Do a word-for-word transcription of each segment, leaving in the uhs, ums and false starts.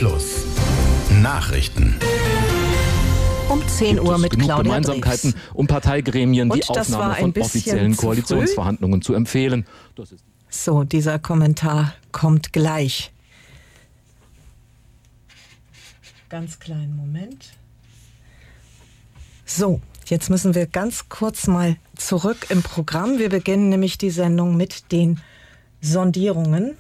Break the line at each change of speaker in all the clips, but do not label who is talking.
Plus. Nachrichten.
Um zehn Uhr mit
genug
Claudia
Gemeinsamkeiten,
Drews.
um Parteigremien die
Und das war
Aufnahme
ein
von
bisschen
offiziellen
zu früh.
Koalitionsverhandlungen zu empfehlen. Das ist
So, dieser Kommentar kommt gleich. Ganz kleinen Moment. So, jetzt müssen wir ganz kurz mal zurück im Programm. Wir beginnen nämlich die Sendung mit den Sondierungen.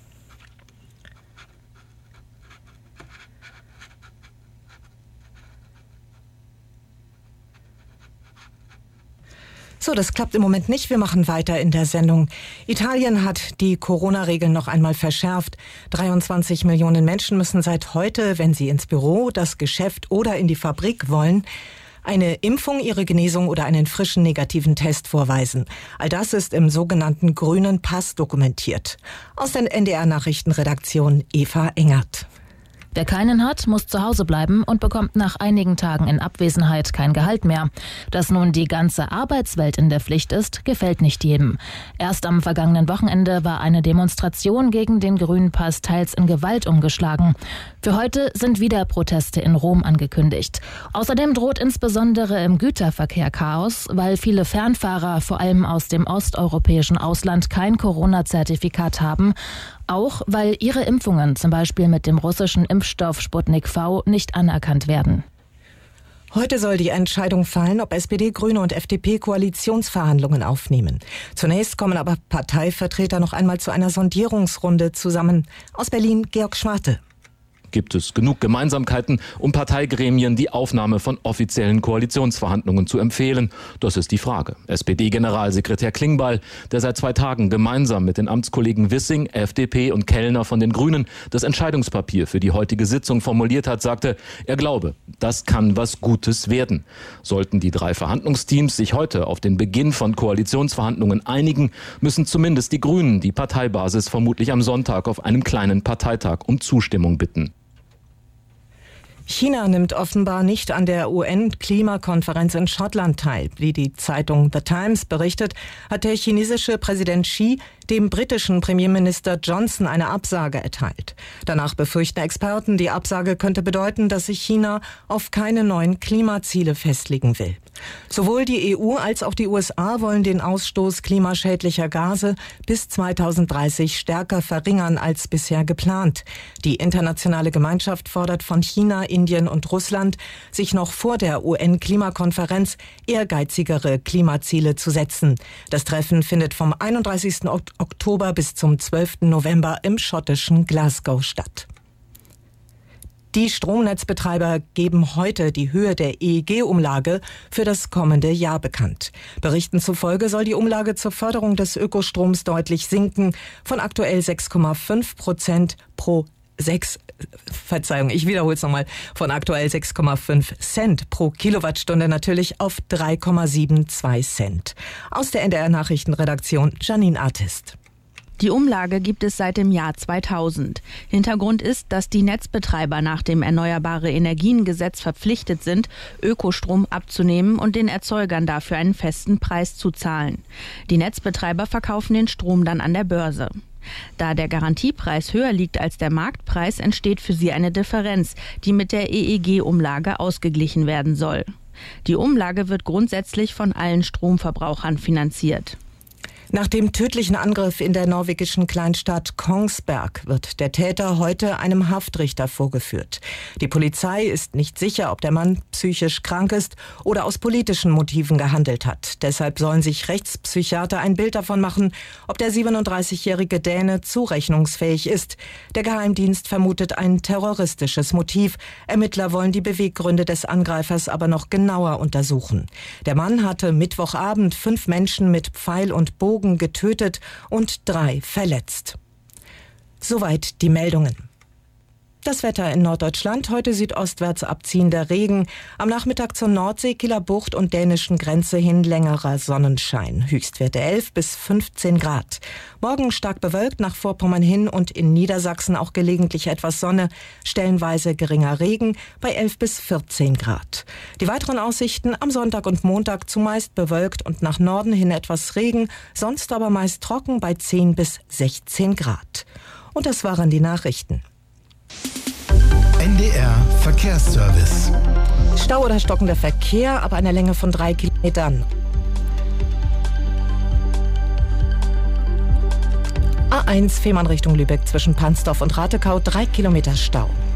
So, das klappt im Moment nicht. Wir machen weiter in der Sendung. Italien hat die Corona-Regeln noch einmal verschärft. dreiundzwanzig Millionen Menschen müssen seit heute, wenn sie ins Büro, das Geschäft oder in die Fabrik wollen, eine Impfung, ihre Genesung oder einen frischen negativen Test vorweisen. All das ist im sogenannten grünen Pass dokumentiert. Aus der N D R-Nachrichtenredaktion Eva Engert.
Wer keinen hat, muss zu Hause bleiben und bekommt nach einigen Tagen in Abwesenheit kein Gehalt mehr. Dass nun die ganze Arbeitswelt in der Pflicht ist, gefällt nicht jedem. Erst am vergangenen Wochenende war eine Demonstration gegen den grünen Pass teils in Gewalt umgeschlagen. Für heute sind wieder Proteste in Rom angekündigt. Außerdem droht insbesondere im Güterverkehr Chaos, weil viele Fernfahrer, vor allem aus dem osteuropäischen Ausland, kein Corona-Zertifikat haben. Auch weil ihre Impfungen, zum Beispiel mit dem russischen Impfstoff Sputnik V, nicht anerkannt werden.
Heute soll die Entscheidung fallen, ob S P D, Grüne und F D P Koalitionsverhandlungen aufnehmen. Zunächst kommen aber Parteivertreter noch einmal zu einer Sondierungsrunde zusammen. Aus Berlin, Georg Schwarte.
Gibt es genug Gemeinsamkeiten, um Parteigremien die Aufnahme von offiziellen Koalitionsverhandlungen zu empfehlen? Das ist die Frage. S P D-Generalsekretär Klingbeil, der seit zwei Tagen gemeinsam mit den Amtskollegen Wissing, F D P und Kellner von den Grünen das Entscheidungspapier für die heutige Sitzung formuliert hat, sagte, er glaube, das kann was Gutes werden. Sollten die drei Verhandlungsteams sich heute auf den Beginn von Koalitionsverhandlungen einigen, müssen zumindest die Grünen die Parteibasis vermutlich am Sonntag auf einem kleinen Parteitag um Zustimmung bitten.
China nimmt offenbar nicht an der U N-Klimakonferenz in Schottland teil. Wie die Zeitung The Times berichtet, hat der chinesische Präsident Xi dem britischen Premierminister Johnson eine Absage erteilt. Danach befürchten Experten, die Absage könnte bedeuten, dass sich China auf keine neuen Klimaziele festlegen will. Sowohl die E U als auch die U S A wollen den Ausstoß klimaschädlicher Gase bis zweitausenddreißig stärker verringern als bisher geplant. Die internationale Gemeinschaft fordert von China, Indien und Russland, sich noch vor der U N-Klimakonferenz ehrgeizigere Klimaziele zu setzen. Das Treffen findet vom einunddreißigsten Oktober bis zum zwölften November im schottischen Glasgow statt. Die Stromnetzbetreiber geben heute die Höhe der E E G-Umlage für das kommende Jahr bekannt. Berichten zufolge soll die Umlage zur Förderung des Ökostroms deutlich sinken, von aktuell sechs Komma fünf Prozent pro sechs, Verzeihung, ich wiederhole es nochmal, von aktuell sechs Komma fünf Cent pro Kilowattstunde natürlich auf drei Komma zweiundsiebzig Cent. Aus der N D R-Nachrichtenredaktion Janine Artist.
Die Umlage gibt es seit dem Jahr zweitausend. Hintergrund ist, dass die Netzbetreiber nach dem Erneuerbare-Energien-Gesetz verpflichtet sind, Ökostrom abzunehmen und den Erzeugern dafür einen festen Preis zu zahlen. Die Netzbetreiber verkaufen den Strom dann an der Börse. Da der Garantiepreis höher liegt als der Marktpreis, entsteht für sie eine Differenz, die mit der E E G-Umlage ausgeglichen werden soll. Die Umlage wird grundsätzlich von allen Stromverbrauchern finanziert.
Nach dem tödlichen Angriff in der norwegischen Kleinstadt Kongsberg wird der Täter heute einem Haftrichter vorgeführt. Die Polizei ist nicht sicher, ob der Mann psychisch krank ist oder aus politischen Motiven gehandelt hat. Deshalb sollen sich Rechtspsychiater ein Bild davon machen, ob der siebenunddreißigjährige Däne zurechnungsfähig ist. Der Geheimdienst vermutet ein terroristisches Motiv. Ermittler wollen die Beweggründe des Angreifers aber noch genauer untersuchen. Der Mann hatte Mittwochabend fünf Menschen mit Pfeil und Bogen getötet und drei verletzt. Soweit die Meldungen. Das Wetter in Norddeutschland, heute südostwärts abziehender Regen, am Nachmittag zur Nordsee, Kieler Bucht und dänischen Grenze hin längerer Sonnenschein, Höchstwerte elf bis fünfzehn Grad. Morgen stark bewölkt nach Vorpommern hin und in Niedersachsen auch gelegentlich etwas Sonne, stellenweise geringer Regen bei elf bis vierzehn Grad. Die weiteren Aussichten am Sonntag und Montag zumeist bewölkt und nach Norden hin etwas Regen, sonst aber meist trocken bei zehn bis sechzehn Grad. Und das waren die Nachrichten.
N D R Verkehrsservice.
Stau oder stockender Verkehr ab einer Länge von drei Kilometern. A eins Fehmarn Richtung Lübeck zwischen Pansdorf und Ratekau, drei Kilometer Stau.